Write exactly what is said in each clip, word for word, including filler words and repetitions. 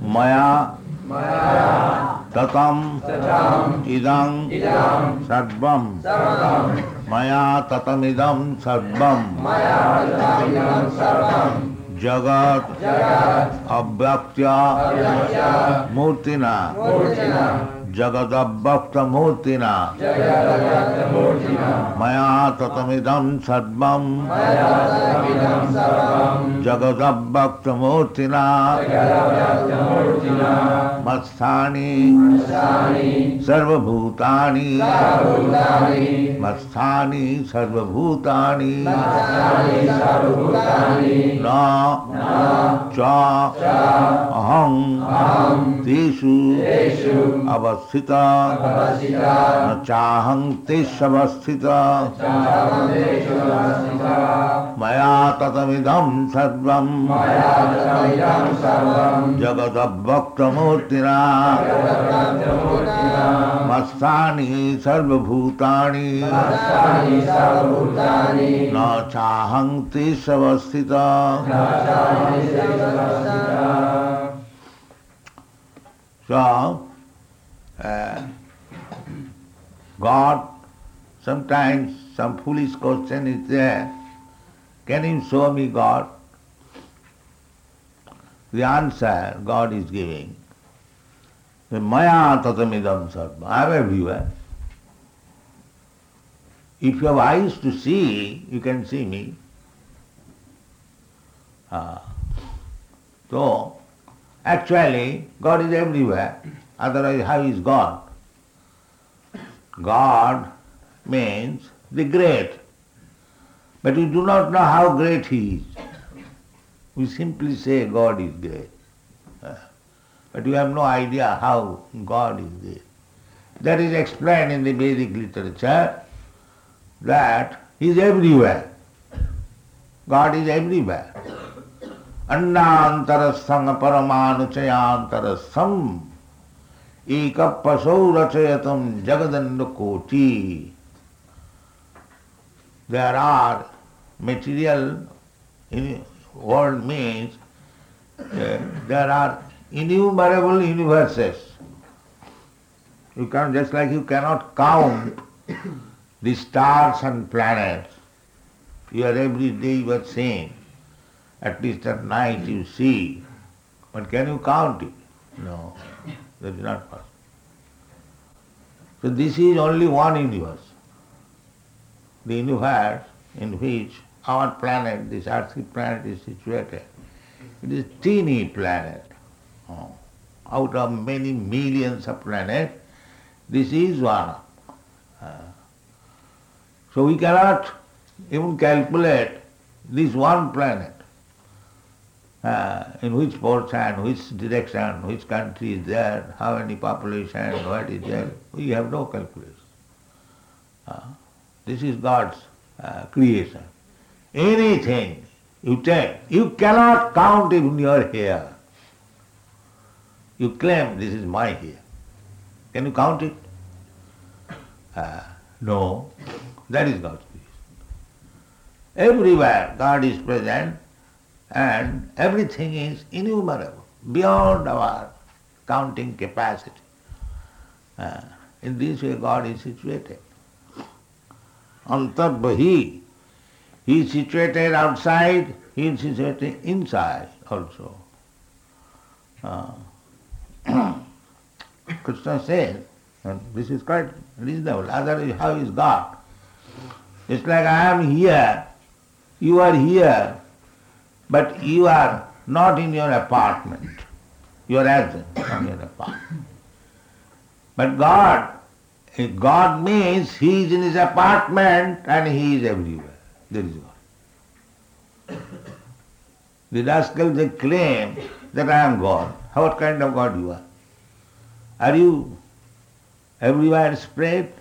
Maya tatam idam sarvam. Maya tatam idam sarvam. Jagat abhyaktya murtina. Jagat abhyakta murtina. Maya tatamidam sarvam. Jagat abhyakta murtina. Masthani sarvabhutani. Masthani sarvabhutani. Na cha aham teshu avasthita na chaham teshavasthita. Maya tatamidam sarvam. Jagat abhyakta murtina. Masthani sarvabhutani. Na chaham teshavasthita. So, uh, God, sometimes some foolish question is there. Can you show me God? The answer God is giving. Maya tatamidam sarva. I am everywhere. If you have eyes to see, you can see me. Ah. So, actually, God is everywhere. Otherwise, how is God? God means the great. But we do not know how great He is. We simply say God is great. But we have no idea how God is great. That is explained in the Vedic literature that He is everywhere. God is everywhere. Annantarasthang paramanuchayantarastham ekapasau rachayatam jagadandakoti. There are material in world means uh, there are innumerable universes. You can just like you cannot count the stars and planets. You are every day you are seeing. At least at night you see. But can you count it? No, that is not possible. So this is only one universe. The universe in which our planet, this earthly planet is situated. It is a teeny planet. Oh. Out of many millions of planets, this is one. Uh, so we cannot even calculate this one planet. Uh, in which portion, which direction, which country is there, how many population, what is there, we have no calculation. Uh, this is God's uh, creation. Anything you take, you cannot count even your hair. You claim this is my hair. Can you count it? Uh, no, that is God's creation. Everywhere God is present, and everything is innumerable, beyond our counting capacity. Uh, in this way God is situated. Antarbhahi, He is situated outside, He is situated inside also. Uh, Krishna says, and this is quite reasonable, otherwise how is God? It's like I am here, you are here, but you are not in your apartment. You are absent from your apartment. But God, God means He is in His apartment and He is everywhere. There is God. The rascals, they claim that I am God. What kind of God you are? Are you everywhere spread?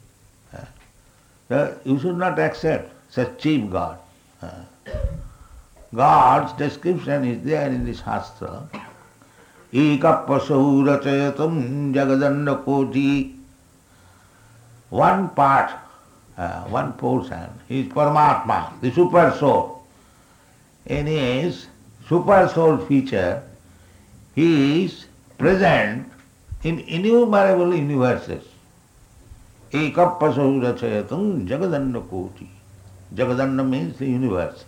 Uh, you should not accept such cheap God. Uh, God's description is there in the Shastra. Ekapasahu rachayatam jagadanda koti. One part, uh, one portion is Paramatma, the super soul. In his super soul feature, He is present in innumerable universes. Ekappasahu rachayatam jagadanda koti. Jagadanda means the universe.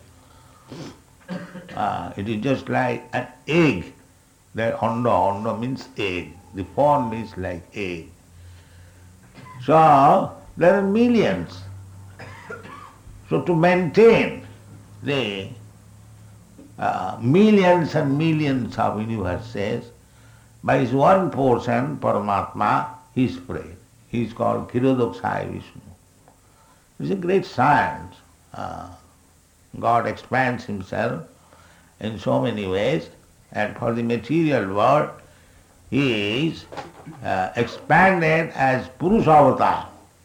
Uh, it is just like an egg. That onda, onda means egg. The form is like egg. So there are millions. So to maintain the uh, millions and millions of universes, by his one portion, Paramatma, he is spread. He is called Kshirodakshayi Vishnu. It is a great science. Uh, God expands himself in so many ways, and for the material world, he is uh, expanded as Purusavatar.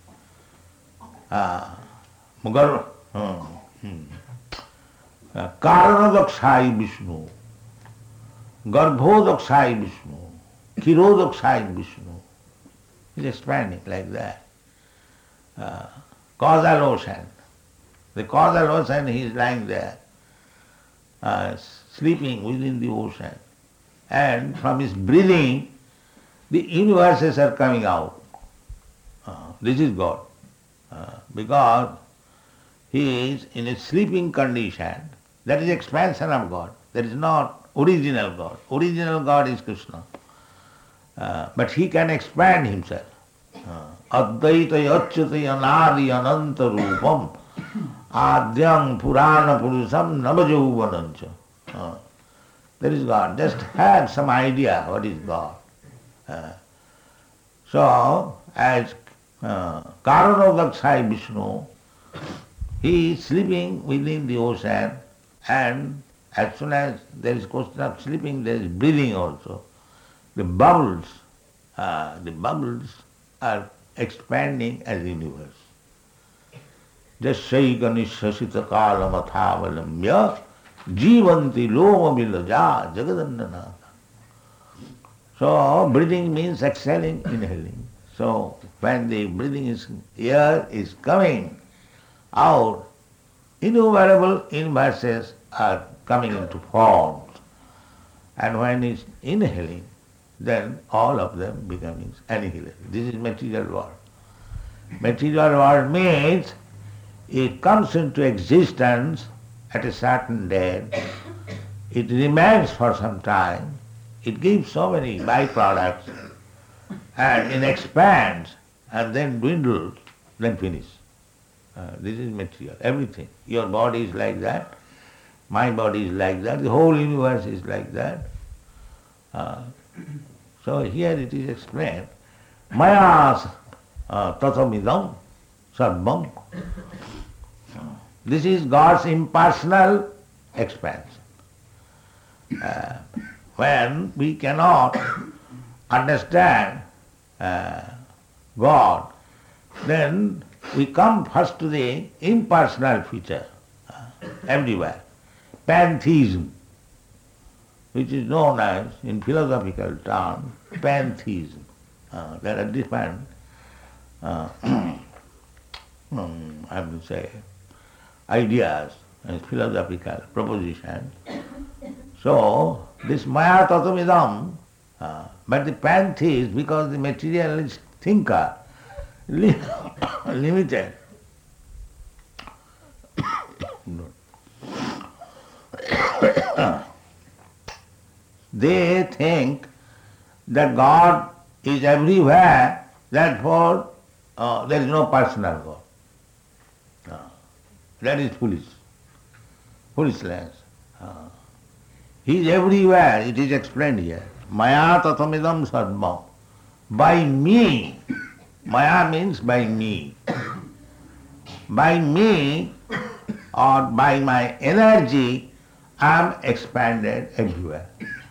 Uh, Mugar, hmm, hmm. uh, Karanadakshayi Vishnu, Garbhodakshayi Vishnu, Kshirodakshayi Vishnu. He is expanding like that. Uh, causal ocean. The causal ocean, he is lying there, uh, sleeping within the ocean. And from his breathing, the universes are coming out. Uh, this is God. Uh, because he is in a sleeping condition. That is expansion of God. That is not original God. Original God is Krishna. Uh, but he can expand himself. Advaita yachyate anadi ananta rupam adyam purana purusam navajauvanancha. Uh, That is God. Just have some idea what is God. Uh, so, as uh, Karanadakshayi Vishnu, he is sleeping within the ocean, and as soon as there is question of sleeping, there is breathing also. The bubbles, uh, the bubbles are expanding as the universe. Jasyaika nishasita kalamathavalambya jivanti loma vilaja jagadandana. So breathing means exhaling, inhaling. So when the breathing is air is coming out, innumerable universes are coming into form. And when it's inhaling, then all of them becoming annihilated. This is material world. Material world means it comes into existence at a certain date, it remains for some time, it gives so many byproducts, and it expands and then dwindles, then finish. Uh, this is material, everything. Your body is like that, my body is like that, the whole universe is like that. Uh, so here it is explained, Maya uh, tatamidam sarvam. This is God's impersonal expansion. Uh, when we cannot understand uh, God, then we come first to the impersonal feature uh, everywhere. Pantheism, which is known as, in philosophical terms, pantheism. Uh, there are different, uh, um, I would say, ideas and philosophical propositions. So, this Maya Tatamidam, uh, but the pantheist, because the materialist thinker, li- limited. They think that God is everywhere, therefore uh, there is no personal God. Uh, that is foolish, foolishness. Uh, he is everywhere, it is explained here. Maya tatamidam sarvam. By me, Maya means by me. By me, or by my energy, I am expanded everywhere.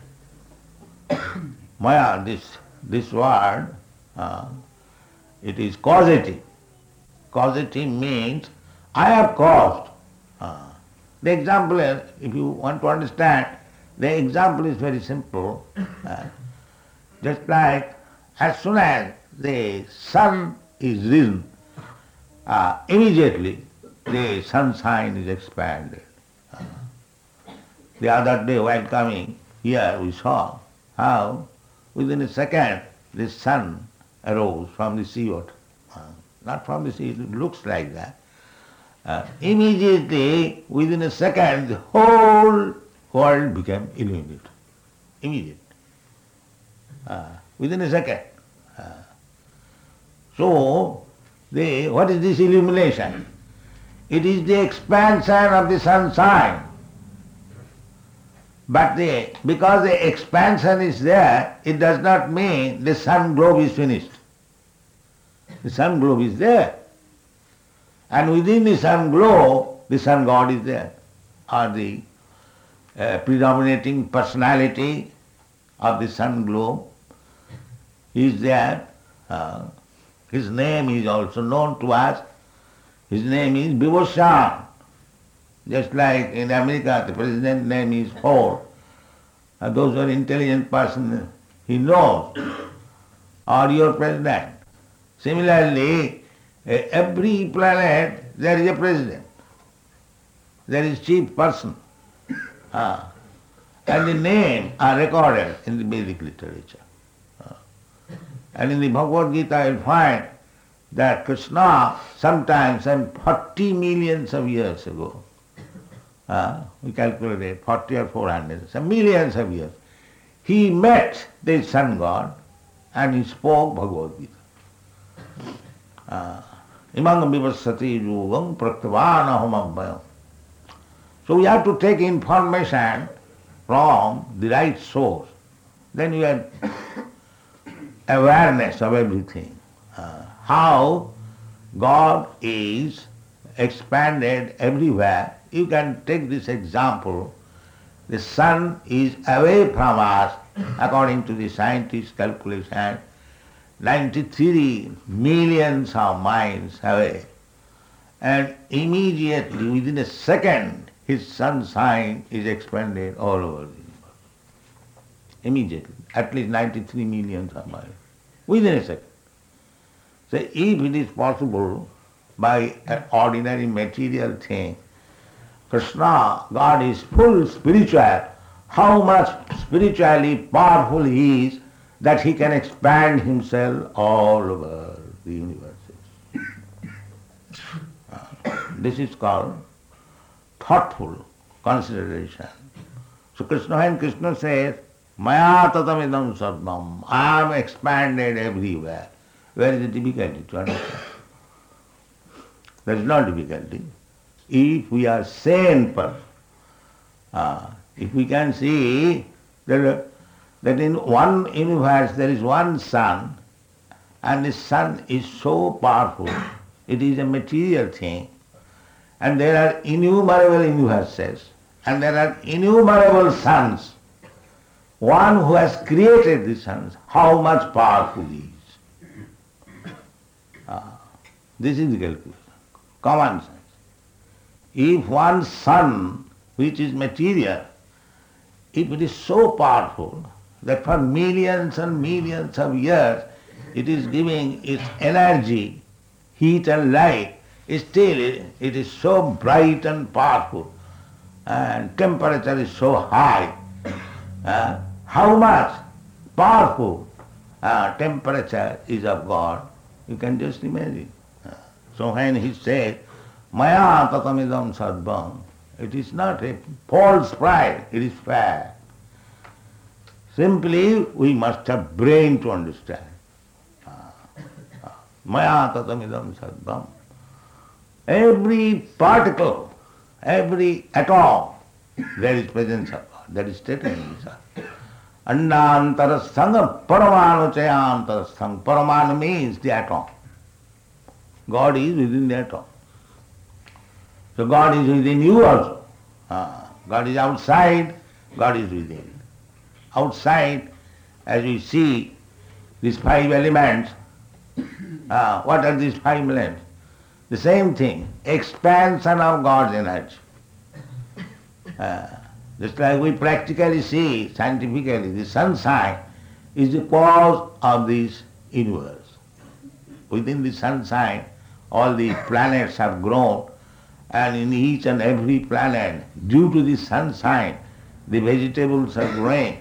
Maya, this, this word, uh, it is causative. Causative means I have caused. Uh, the example is, if you want to understand, the example is very simple. Uh, just like as soon as the sun is risen, uh, immediately the sunshine is expanded. Uh, the other day while coming here we saw how within a second the sun arose from the sea water. Uh, not from the sea, it looks like that. Uh, immediately, within a second, the whole world became illuminated. Immediately. Uh, within a second. Uh, so, the, what is this illumination? It is the expansion of the sunshine. But the, because the expansion is there, it does not mean the sun globe is finished. The sun globe is there. And within the sun globe, the sun god is there, or the uh, predominating personality of the sun globe is there. Uh, his name is also known to us. His name is Vibhushan. Just like in America, the president's name is Ford. And those are intelligent person, he knows, or your president. Similarly, every planet there is a president. There is chief person. Ah. And the names are recorded in the Vedic literature. Ah. And in the Bhagavad Gita you'll find that Krishna sometimes, some forty millions of years ago, uh, we calculated forty or four hundred, some millions of years, he met the sun god and he spoke Bhagavad Gita. Imang vivasati yugam praktavana homabhayam. So we have to take information from the right source. Then you have awareness of everything. Uh, how God is expanded everywhere. You can take this example. The sun is away from us, according to the scientists' calculation, ninety-three millions of miles away. And immediately, within a second, his sunshine is expanded all over the universe. Immediately, at least ninety-three millions of miles, within a second. So if it is possible by an ordinary material thing, Krishna, God is full spiritual, how much spiritually powerful he is that he can expand himself all over the universes. Uh, this is called thoughtful consideration. So Krishna, when Krishna says, Maya tatamidam sarvam, I am expanded everywhere. Where is the difficulty to understand? There is no difficulty. If we are sane person, uh, if we can see that, that in one universe there is one sun, and the sun is so powerful, it is a material thing, and there are innumerable universes, and there are innumerable suns. One who has created the suns, how much powerful he is. Uh, this is the calculation, common sense. If one sun, which is material, if it is so powerful that for millions and millions of years it is giving its energy, heat and light, still it is so bright and powerful, and temperature is so high. Uh, how much powerful uh, temperature is of God, you can just imagine. Uh, so when he said, Maya tatamidam sarvam, it is not a false pride, it is fact. Simply we must have brain to understand. Maya tatamidam sarvam. Every particle, every atom, there is presence of God. That is stated in this. Andantarasthanga paramanu chayantarasthang. Paramanu means the atom. God is within the atom. So God is within you also. Ah, God is outside, God is within. Outside, as we see these five elements, ah, what are these five elements? The same thing, expansion of God's energy. Ah, just like we practically see, scientifically, the sunshine is the cause of this universe. Within the sunshine, all the planets have grown, and in each and every planet, due to the sunshine, the vegetables are growing,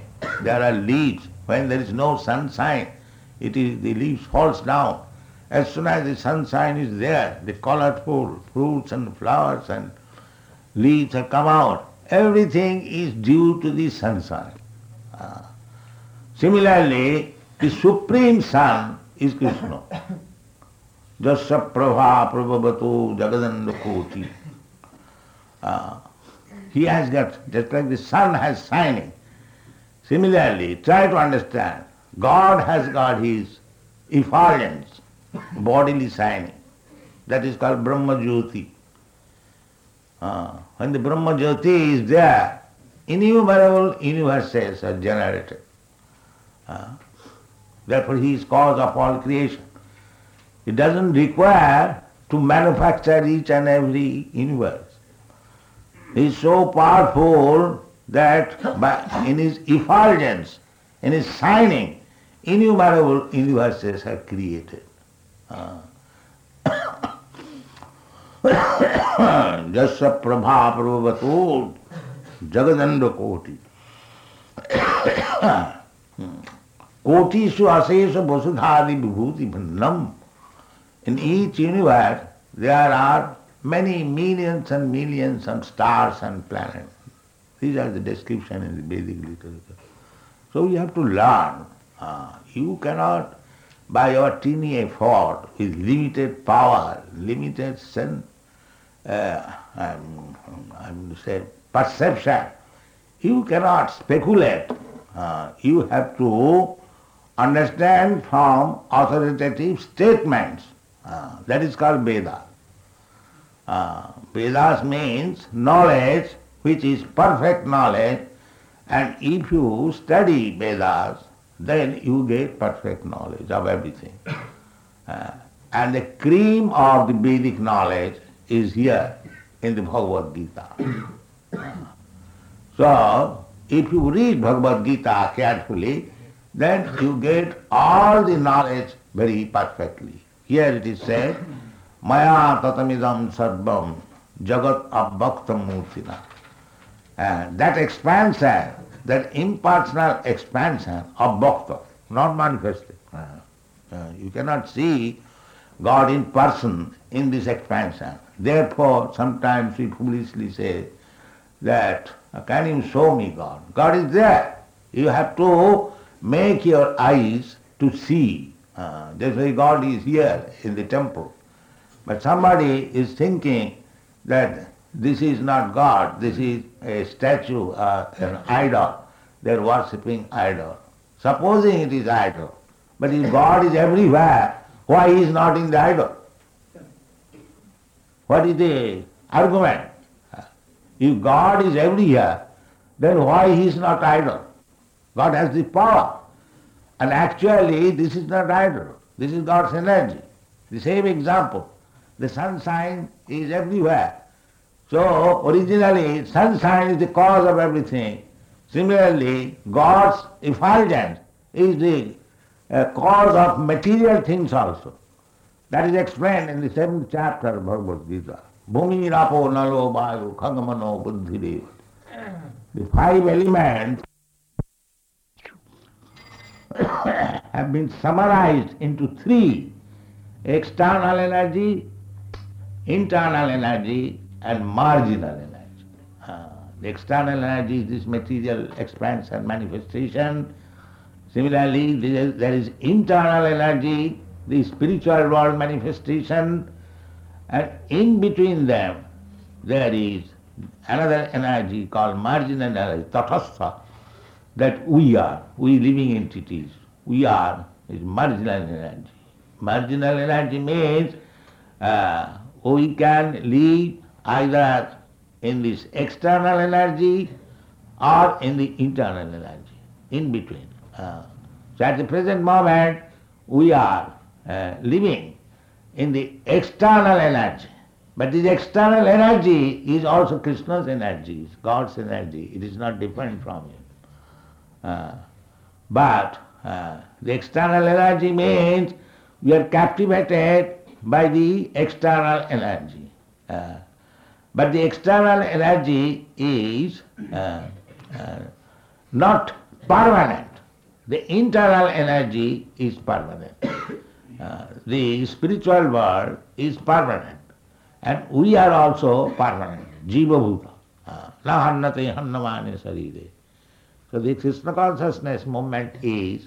there are leaves. When there is no sunshine, it is the leaves falls down. As soon as the sunshine is there, the colorful fruits and flowers and leaves have come out. Everything is due to the sunshine. Uh, similarly, the Supreme Sun is Krishna. Jasya prabha prabhavato jagadanda koti. Uh, he has got, just like the sun has shining. Similarly, try to understand, God has got his effulgence, bodily shining. That is called Brahma Jyoti. Uh, when the Brahma Jyoti is there, innumerable universes are generated. Uh, therefore he is cause of all creation. It doesn't require to manufacture each and every universe. He is so powerful that by, in his effulgence, in his shining, innumerable universes are created. Uh, Jasya prabha prabhavato jagadanda koti. Kotishu asesha vasudhadi vibhuti bhannam. In each universe there are many millions and millions of stars and planets. These are the description in the Vedic literature. So you have to learn. Uh, you cannot, by your teeny effort, with limited power, limited sense, uh, I'm, I'm say perception, you cannot speculate. Uh, you have to understand from authoritative statements. Uh, that is called Veda. Uh, Vedas means knowledge which is perfect knowledge, and if you study Vedas, then you get perfect knowledge of everything. Uh, and the cream of the Vedic knowledge is here in the Bhagavad Gita. Uh, so, if you read Bhagavad Gita carefully, then you get all the knowledge very perfectly. Here it is said, Maya tatamidam sarvam jagat abhaktam murtina. And that expansion, that impersonal expansion of bhakta, not manifested. Uh, uh, you cannot see God in person in this expansion. Therefore, sometimes we foolishly say that, can you show me God? God is there. You have to make your eyes to see. Uh, that's why God is here in the temple. But somebody is thinking that this is not God, this is a statue, uh, an idol. They are worshipping idol. Supposing it is idol, but if God is everywhere, why he is not in the idol? What is the argument? If God is everywhere, then why he is not idol? God has the power. And actually this is not idol, this is God's energy. The same example, the sunshine is everywhere. So originally sunshine is the cause of everything. Similarly, God's effulgence is the uh, cause of material things also. That is explained in the seventh chapter of Bhagavad Gita. Bhumi rapo nalo vayu khagamano buddhideva. The five elements have been summarized into three: external energy, internal energy, and marginal energy. Uh, the external energy is this material expansion, manifestation. Similarly, there is, there is internal energy, the spiritual world manifestation, and in between them there is another energy called marginal energy, tathastha, that we are, we living entities, we are is marginal energy. Marginal energy means uh, we can live either in this external energy or in the internal energy, in between. Uh, so at the present moment we are uh, living in the external energy, but this external energy is also Krishna's energy, is God's energy, it is not different from him. Uh, but uh, the external energy means we are captivated by the external energy. Uh, but the external energy is uh, uh, not permanent. The internal energy is permanent. Uh, the spiritual world is permanent. And we are also permanent. Jiva bhuta. Uh, Na hannate hannamane sarire. So the Krishna consciousness movement is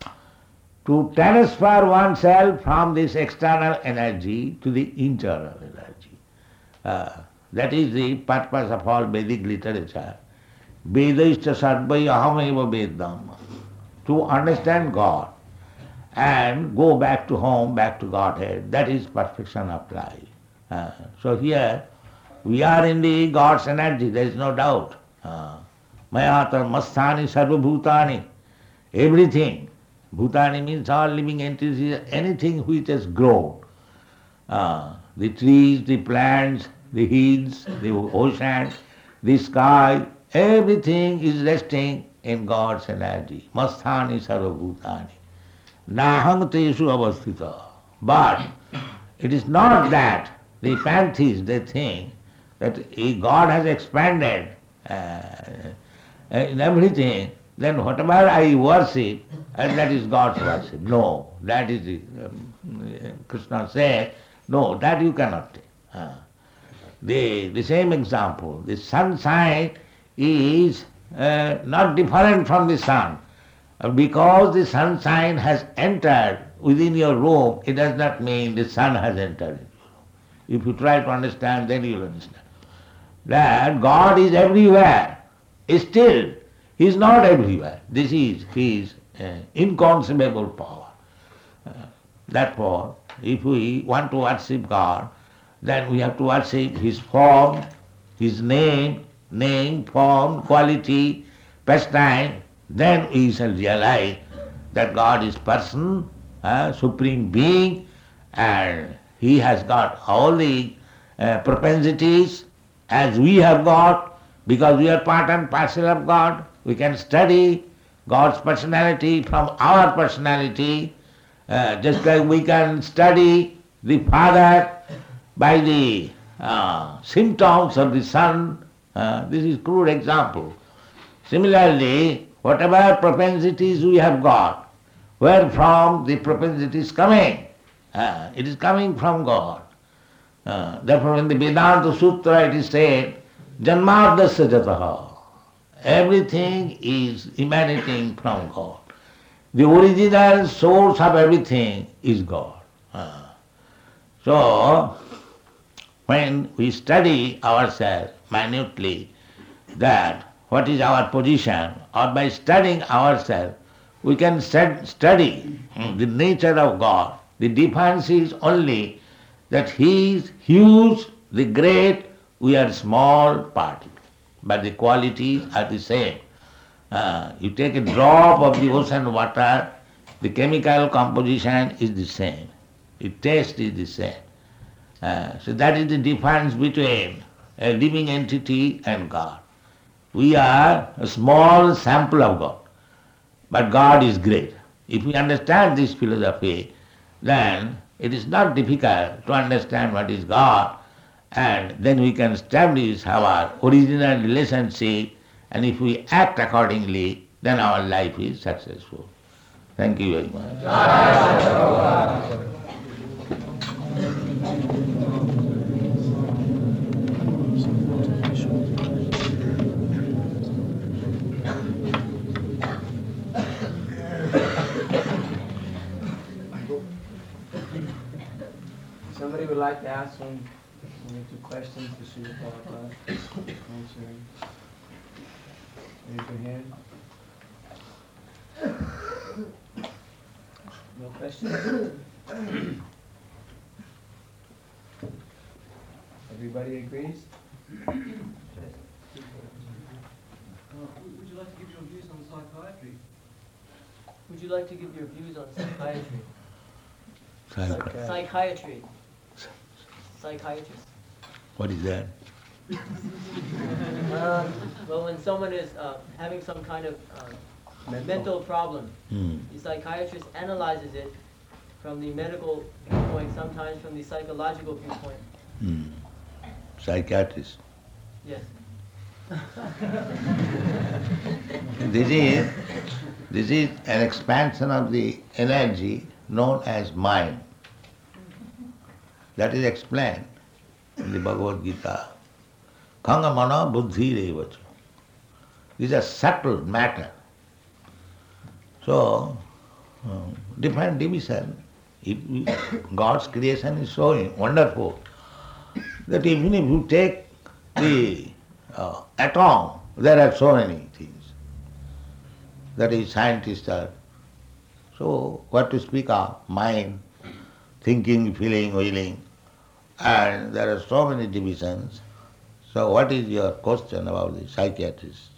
to transfer oneself from this external energy to the internal energy. Uh, that is the purpose of all Vedic literature. Vedaishta sarvai ahameva vedam. To understand God and go back to home, back to Godhead. That is perfection of life. Uh, so here we are in the God's energy, there is no doubt. Uh, Mayatar masthani sarva bhutani. Everything. Bhutani means all living entities, anything which has grown. Uh, the trees, the plants, the hills, the ocean, the sky, everything is resting in God's energy. Masthani sarva bhutani. Nahang teshu avasthita. But it is not that the pantheists, they think that if God has expanded uh, in everything, then whatever I worship, and that is God's worship. No, that is, the, um, Krishna said, no, that you cannot take. Uh, the, the same example, the sunshine is uh, not different from the sun. Uh, because the sunshine has entered within your room, it does not mean the sun has entered. If you try to understand, then you will understand. That God is everywhere. Still, He is not everywhere. This is His uh, inconceivable power. Uh, therefore, if we want to worship God, then we have to worship His form, His name, name, form, quality, pastime. Then we shall realize that God is person, uh, supreme being, and He has got all the uh, propensities as we have got, because we are part and parcel of God. We can study God's personality from our personality, uh, just like we can study the Father by the uh, symptoms of the Son. Uh, this is crude example. Similarly, whatever propensities we have got, where from the propensity is coming? Uh, it is coming from God. Uh, therefore in the Vedanta Sutra it is said, Janmadasya jataha. Everything is emanating from God. The original source of everything is God. Uh, so, when we study ourselves minutely, that what is our position, or by studying ourselves, we can stud- study the nature of God. The difference is only that He is huge, the great, we are small party, but the qualities are the same. Uh, you take a drop of the ocean water, the chemical composition is the same, the taste is the same. Uh, so that is the difference between a living entity and God. We are a small sample of God, but God is great. If we understand this philosophy, then it is not difficult to understand what is God, and then we can establish our original relationship, and if we act accordingly, then our life is successful. Thank you very much. Somebody would like to ask one, one or two questions to Srila Prabhupada? Answering. Raise your hand. No questions? Everybody agrees? Uh, would you like to give your views on psychiatry? Would you like to give your views on psychiatry? Psych- Psychiatry. Psychiatrist. What is that? Um, well, when someone is uh, having some kind of uh, mental. mental problem, Hmm. the psychiatrist analyzes it from the medical viewpoint, sometimes from the psychological viewpoint. Hmm. Psychiatrist. Yes. This is This is an expansion of the energy known as mind. That is explained in the Bhagavad Gita. Khangamana buddhi revacha. These are subtle matter. So, um, different division. If we, God's creation is so wonderful that even if you take the uh, atom, there are so many things. That is, scientists are. So, what to speak of? Mind, thinking, feeling, willing. And there are so many divisions. So, what is your question about the psychiatrist?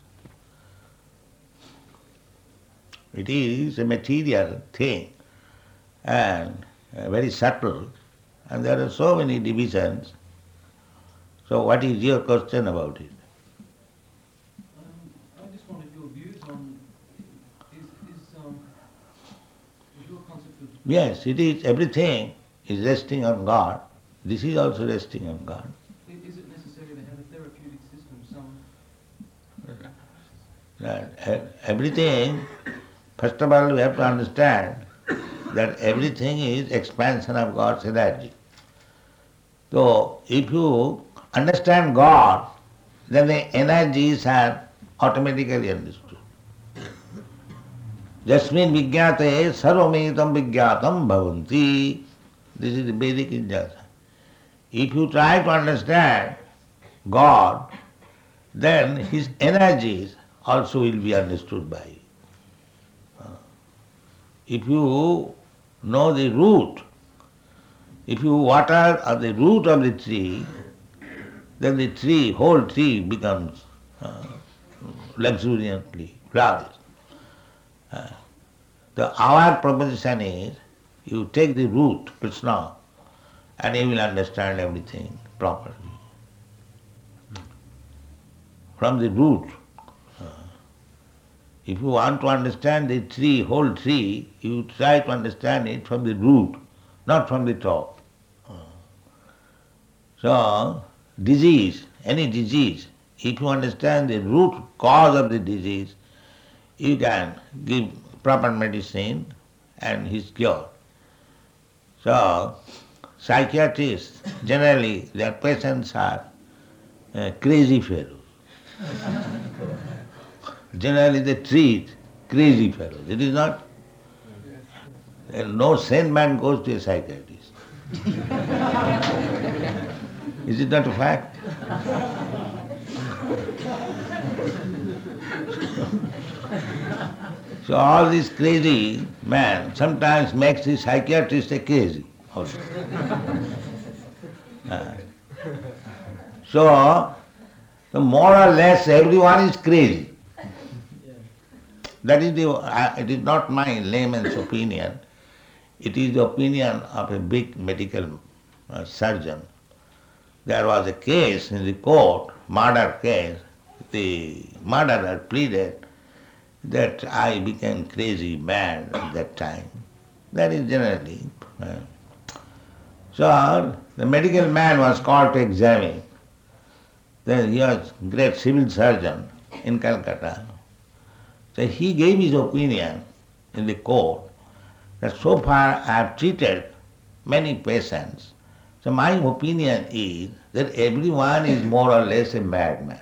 It is a material thing and uh, very subtle, and there are so many divisions. So, what is your question about it? Um, I just wanted your views on, is, is, um, is your concept of... Yes, it is, everything is resting on God. This is also resting on God. i- Is it necessary to have a therapeutic system, some... That e- everything, first of all, we have to understand that everything is expansion of God's energy. So, if you understand God, then the energies are automatically understood. Jasmin vijñāte sarvamētam vijñātam bhavanti. This is the Vedic injunction. If you try to understand God, then His energies also will be understood by you. Uh, If you know the root, if you water at the root of the tree, then the tree, whole tree becomes uh, luxuriantly flourished. Uh, the our proposition is, you take the root, Krishna, and you will understand everything properly. From the root. Uh, if you want to understand the tree, whole tree, you try to understand it from the root, not from the top. Uh, so, disease, any disease, if you understand the root cause of the disease, you can give proper medicine and he's cured. So, psychiatrists, generally their patients are uh, crazy fellows. Generally they treat crazy fellows. It is not, no sane man goes to a psychiatrist. Is it not a fact? So all this crazy man sometimes makes the psychiatrist a crazy also. Uh, so, so more or less everyone is crazy. That is the, uh, it is not my layman's opinion. It is the opinion of a big medical uh, surgeon. There was a case in the court, murder case. The murderer pleaded that I became crazy, mad at that time. That is generally. Uh, so the medical man was called to examine. Then he was great civil surgeon in Calcutta. So he gave his opinion in the court that so far I have treated many patients. So my opinion is that everyone is more or less a madman.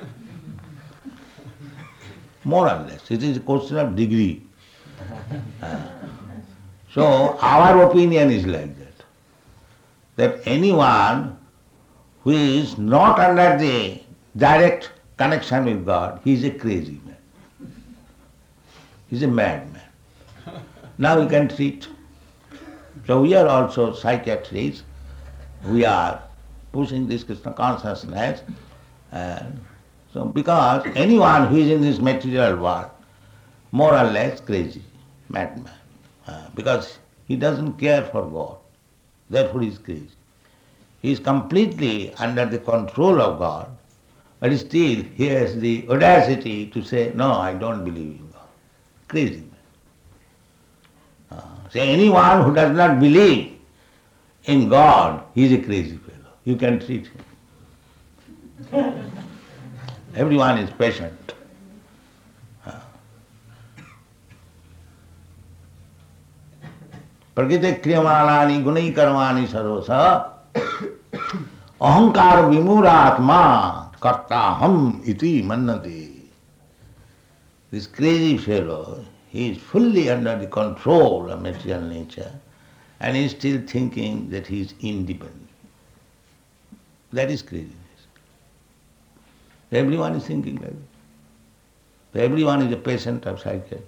More or less. It is a question of degree. Uh, so our opinion is like that. That anyone who is not under the direct connection with God, he is a crazy man. He is a madman. Now we can treat. So we are also psychiatrists. We are pushing this Krishna consciousness. And so because anyone who is in this material world, more or less crazy, madman. Uh, because he doesn't care for God. Therefore he is crazy. He is completely under the control of God, but still he has the audacity to say, no, I don't believe in God. Crazy man. Uh, so anyone who does not believe in God, he is a crazy fellow. You can treat him. Everyone is patient. Uh, Prakite kriyamanani gunai karmani sarosa ahankar vimuratma kartaham iti mannati. This crazy fellow, he is fully under the control of material nature and he is still thinking that he is independent. That is craziness. Everyone is thinking like that. Everyone is a patient of psychiatry.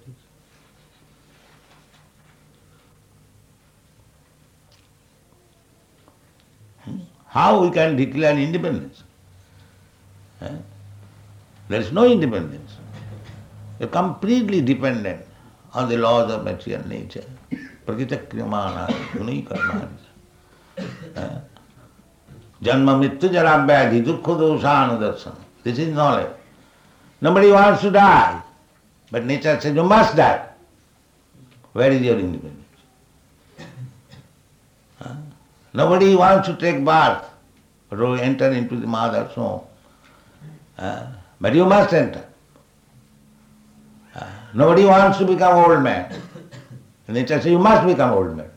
How we can declare independence? Eh? There is no independence. You are completely dependent on the laws of material nature. Prakita kriyamana gunai karmani. Janma mrityu jara vyadhi dukkha dosana darsana. This is knowledge. Nobody wants to die, but nature says you must die. Where is your independence? Huh? Nobody wants to take birth or to enter into the mother's home, huh? But you must enter. Huh? Nobody wants to become old man. Nature says you must become old man.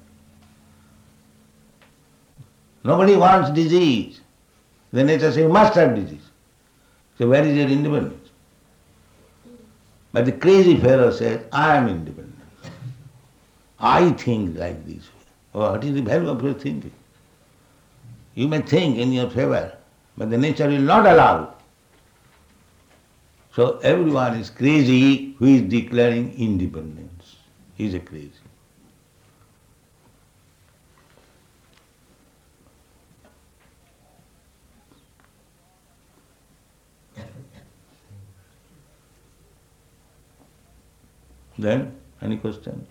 Nobody wants disease. The nature says you must have disease. So where is your independence? But the crazy fellow says, I am independent. I think like this. Oh, what is the value of your thinking? You may think in your favor, but the nature will not allow. So everyone is crazy who is declaring independence. He is a crazy. Then, any questions?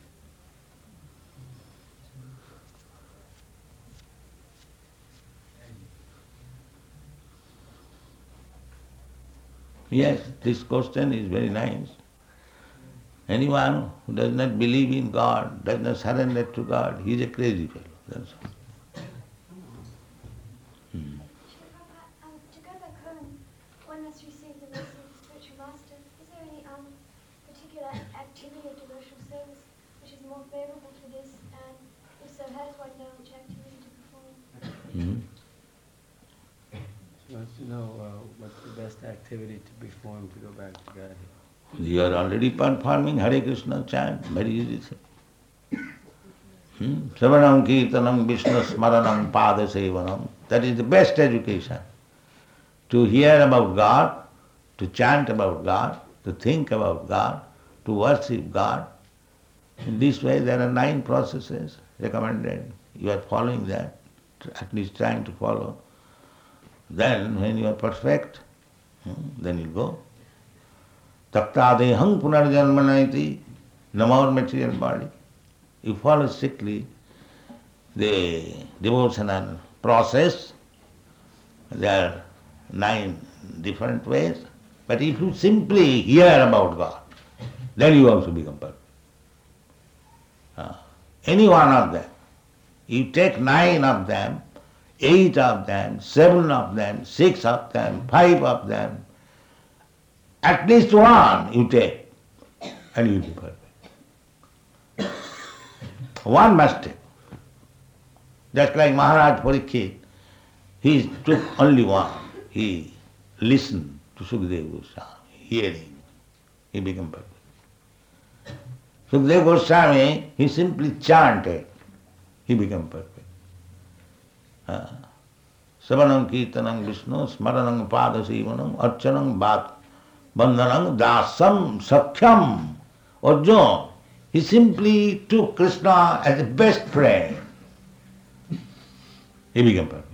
Yes, this question is very nice. Anyone who does not believe in God, does not surrender to God, he is a crazy fellow. That's all. Hmm. Um, to go back home, one must receive the mercy of the spiritual master. Is there any um, particular activity of devotional service which is more favourable to this? And if so, how does one know which activity to perform? Hmm. She wants to know uh, what's the best activity to perform to go back to God. You are already performing Hare Krishna chant, very easy thing. Hmm? Savanam Kirtanam Vishnu Smaranam Pada Sevanam. That is the best education. To hear about God, to chant about God, to think about God, to worship God. In this way there are nine processes recommended. You are following that, at least trying to follow. Then when you are perfect, hmm, then you go. Taktadehang punarjanmanaiti, no more material body. You follow strictly the devotional process. There are nine different ways. But if you simply hear about God, then you also become perfect. Uh, any one of them. You take nine of them, eight of them, seven of them, six of them, five of them, at least one you take, and you will be perfect. One must take. Just like Maharaj Parikshit, he took only one. He listened to Sukadeva Goswami, hearing, he became perfect. Sukadeva Goswami, he simply chanted, he became perfect. Uh, Savanam Kirtanam Vishnu, Smaranam Pada Sivanam, Archanam Bhat, Bandhanam Dasam Sakhyam. Arjuna, he simply took Krishna as a best friend. He became perfect.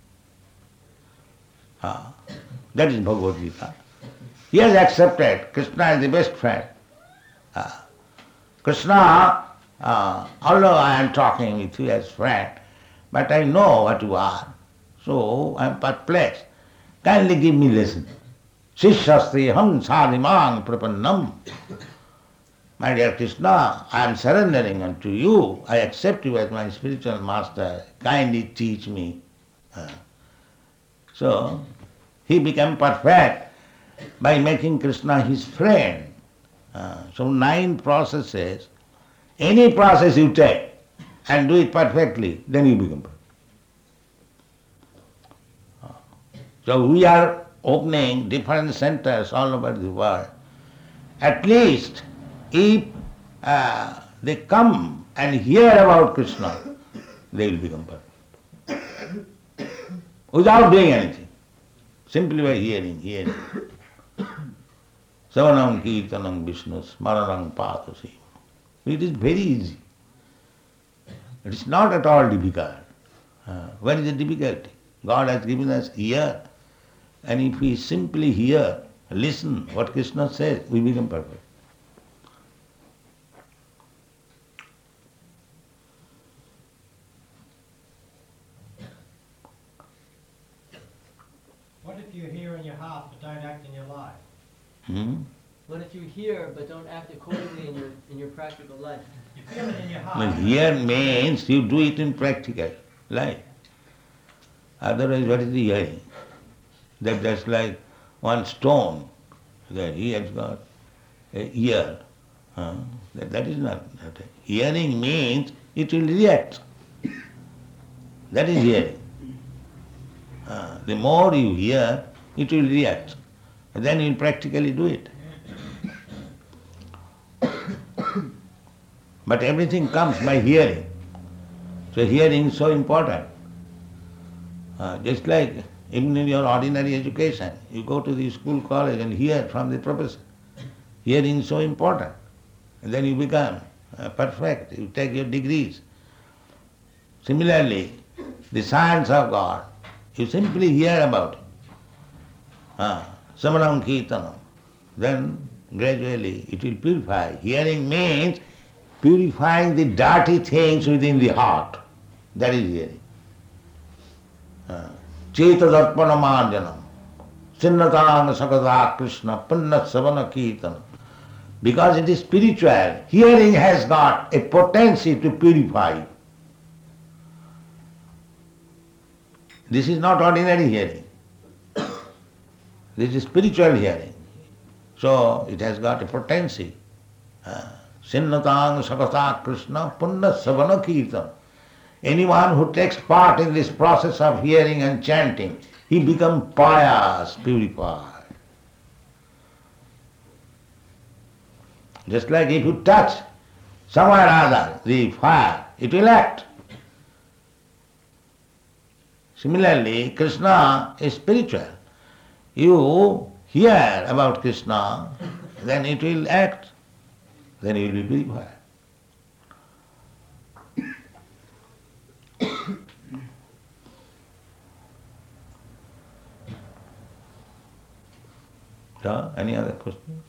Uh, that is Bhagavad Gita. He has accepted Krishna as the best friend. Uh, Krishna, uh, although I am talking with you as friend, but I know what you are, so I am perplexed. Kindly give me lesson. Shishyasti ham sadhimang prapannam. My dear Krishna, I am surrendering unto you. I accept you as my spiritual master. Kindly teach me. Uh, so, he became perfect by making Krishna his friend. Uh, so, nine processes. Any process you take, and do it perfectly, then you become perfect. So we are opening different centers all over the world. At least if uh, they come and hear about Krishna, they will become perfect. Without doing anything. Simply by hearing, hearing. Savanam kirtanam Vishnu smaranam padasi. It is very easy. It is not at all difficult. Uh, where is the difficulty? God has given us ear, and if we simply hear, listen what Krishna says, we become perfect. What if you hear in your heart but don't act in your life? Hmm? What if you hear but don't act accordingly in your in your practical life? You feel it in your Now, heart. hear means you do it in practical life. Otherwise, what is the hearing? That that's like one stone that he has got a ear. Huh? That, that is not, not hearing means it will react. That is hearing. Uh, the more you hear, it will react. And then you will practically do it. But everything comes by hearing. So hearing is so important. Uh, just like even in your ordinary education, you go to the school, college and hear from the professor. Hearing is so important. And then you become uh, perfect. You take your degrees. Similarly, the science of God, you simply hear about it. Uh, Samanam Kirtanam. Then gradually it will purify. Hearing means purifying the dirty things within the heart. That is hearing. Cheta darpana marjanam. Sinnatang sakata Krishna punna savana kirtanam. Because it is spiritual, hearing has got a potency to purify. This is not ordinary hearing. This is spiritual hearing. So it has got a potency. Sinnatang sakata Krishna punna savana kirtanam. Anyone who takes part in this process of hearing and chanting, he becomes pious, purified. Just like if you touch somewhere or other the fire, it will act. Similarly, Krishna is spiritual. You hear about Krishna, then it will act, then you will be purified. So, any other question?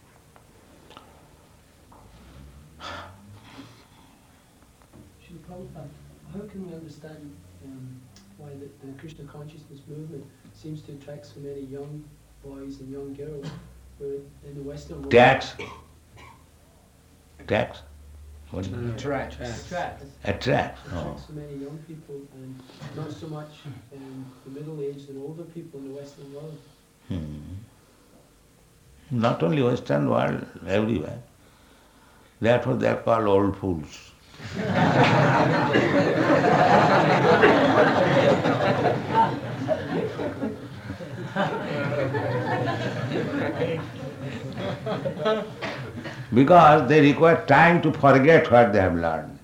Srila Prabhupada, how can we understand um, why the, the Krishna consciousness movement seems to attract so many young boys and young girls, where in the Western world... Tax. Tax. What is it? Attract. Attract. Attract. Oh. Attracts so many young people and not so much um, the middle-aged and older people in the Western world. Hmm. Not only Western world, everywhere. Therefore they are called old fools. Because they require time to forget what they have learned.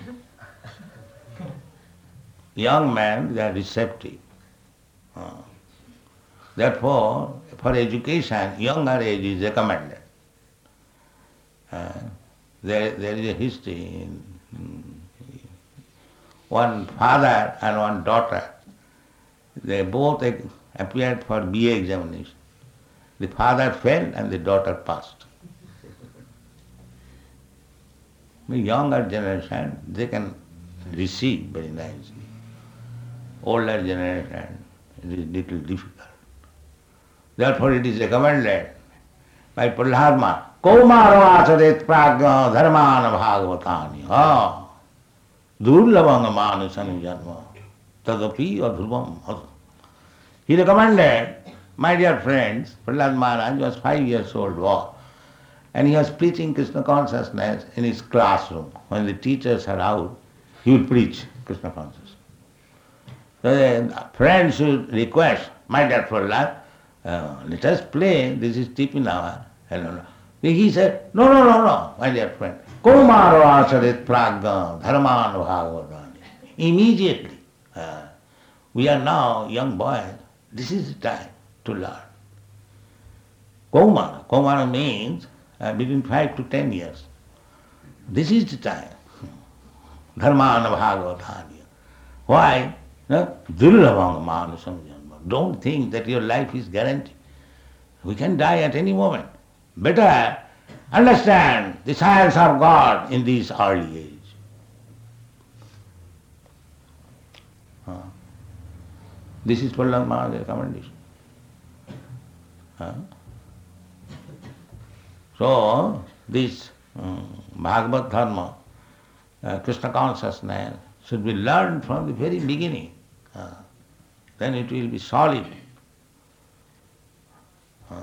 Young men, they are receptive. Uh, Therefore, for education, younger age is recommended. Uh, there, there is a history in, in one father and one daughter. They both appeared for B A examination. The father failed and the daughter passed. The younger generation, they can receive very nicely. Older generation, it is little difficult. Therefore it is recommended by Prahlad, Kaumaro acharet pragya dharmana bhagavatani. Ah, durlabanga manusani janma tadapi adhruvam. He recommended, my dear friends, Prahlad Maharaj was five years old boy, and he was preaching Krishna consciousness in his classroom. When the teachers are out, he will preach Krishna consciousness. So the friends should request, my dear Prahlad, uh, let us play, this is tipping hour. He said, no, no, no, no, my dear friend. Kaumaro asarit pragga dharman bhagavatani. Immediately, uh, we are now young boys, this is the time to learn. Kaumara, Kaumara means uh, between five to ten years. This is the time. Dharman bhagavatani. Why? Durlabhang manasam janma. Don't think that your life is guaranteed. We can die at any moment. Better understand the science of God in this early age. Huh? This is Prahlad Maharaj's recommendation. Huh? So, this um, Bhagavad Dharma, uh, Krishna consciousness, should be learned from the very beginning. Uh, then it will be solid. Uh,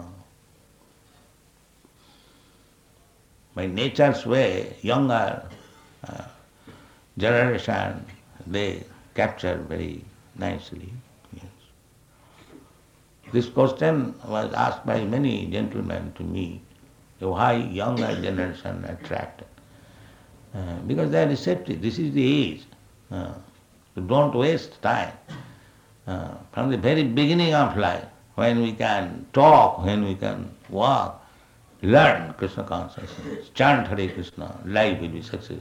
by nature's way, younger uh, generation, they capture very nicely. Yes. This question was asked by many gentlemen to me, why younger generation attracted? Uh, because they are receptive. This is the age. Uh, so don't waste time. Uh, from the very beginning of life, when we can talk, when we can walk, learn Krishna consciousness, chant Hare Krishna, life will be successful.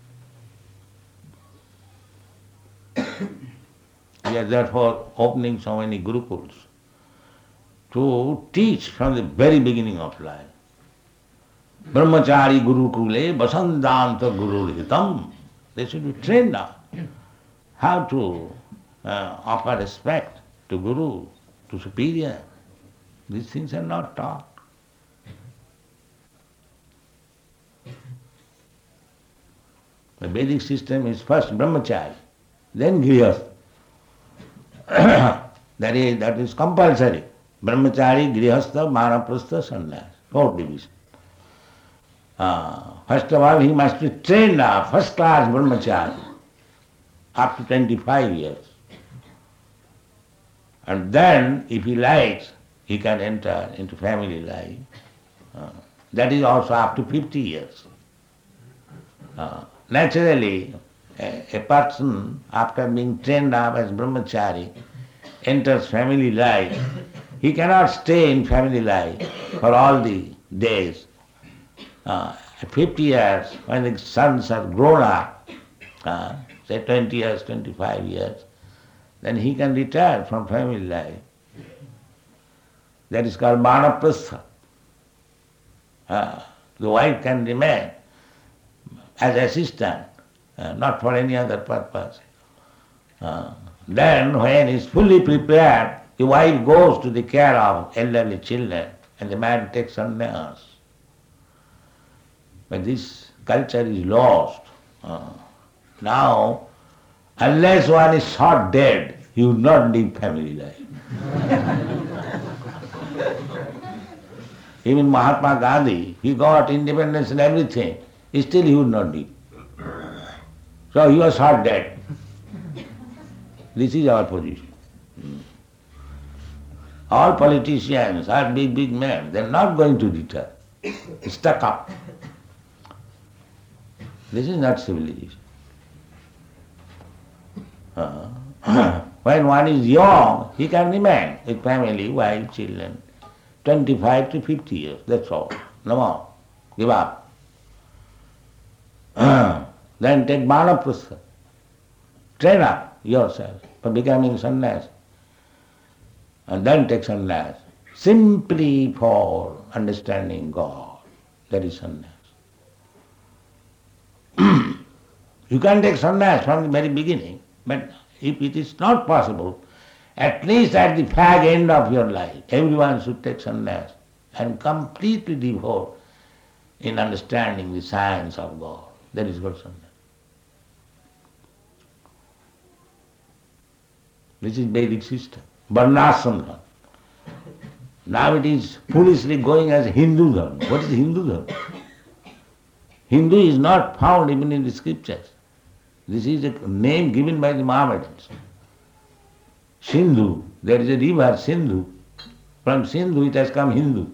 We are therefore opening so many gurukuls to teach from the very beginning of life. Brahmachari gurukule vasandanta guru hitam. They should be trained up how to uh, offer respect to guru, to superior. These things are not taught. The Vedic system is first brahmachari, then grihastha. that is that is compulsory. Brahmachari, grihastha, vanaprastha, sannyas. Four divisions. Uh, first of all, he must be trained up, first class brahmachari, up to twenty-five years. And then, if he likes, he can enter into family life. Uh, that is also up to fifty years. Uh, naturally, a, a person, after being trained up as brahmachari, enters family life. He cannot stay in family life for all the days. Uh, at fifty years, when the sons are grown up, uh, say twenty years, twenty-five years, then he can retire from family life. That is called vanaprastha. Uh, the wife can remain as assistant, uh, not for any other purpose. Uh, then when he is fully prepared, the wife goes to the care of elderly children and the man takes sannyas. But this culture is lost. Uh, now, unless one is shot dead, he would not live family life. Even Mahatma Gandhi, he got independence and everything, still he would not live. So he was shot dead. This is our position. All politicians are big, big men. They are not going to retire. Stuck up. This is not civilization. Uh, when one is young, he can remain with family, wife, children, twenty-five to fifty years, that's all. No more. Give up. Uh, then take vanaprastha. Train up yourself for becoming sannyas. And then take sannyas. Simply for understanding God. That is sannyas. You can take sannyas from the very beginning, but if it is not possible, at least at the fag end of your life, everyone should take sannyas and completely devote in understanding the science of God. That is called sannyas. This is Vedic system. Varnasana. Now it is foolishly going as Hindu dharma. What is Hindu dharma? Hindu is not found even in the scriptures. This is a name given by the Mohammedans. Sindhu, there is a river Sindhu. From Sindhu it has come Hindu.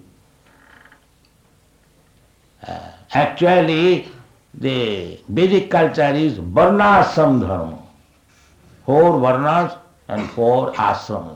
Uh, actually, the Vedic culture is Varnashram Dharma. Four Varnas and four Ashramas.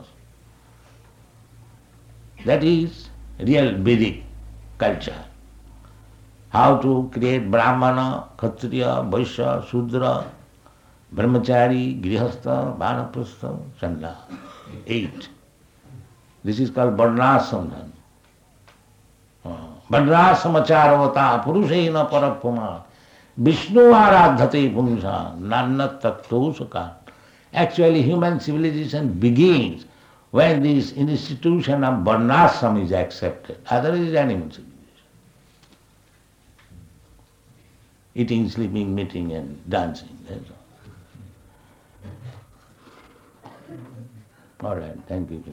That is real Vedic culture. How to create Brahmana, Kshatriya, Vaishya, Shudra, Brahmachari, Grihastha, Vanaprastha, Sannyasis. Eight. This is called Varnashram Dharma. Varnashramacharvata Purushena Parapama Vishnu Aradhate Pumsa Nanna Tattosaka. Actually, human civilization begins when this institution of Varnashram is accepted. Otherwise, animal civilization. Eating, sleeping, meeting and dancing. That's all. All right, thank you.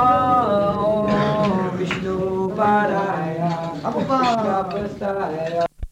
Namo Vishnu Padaya Krishna Prastaya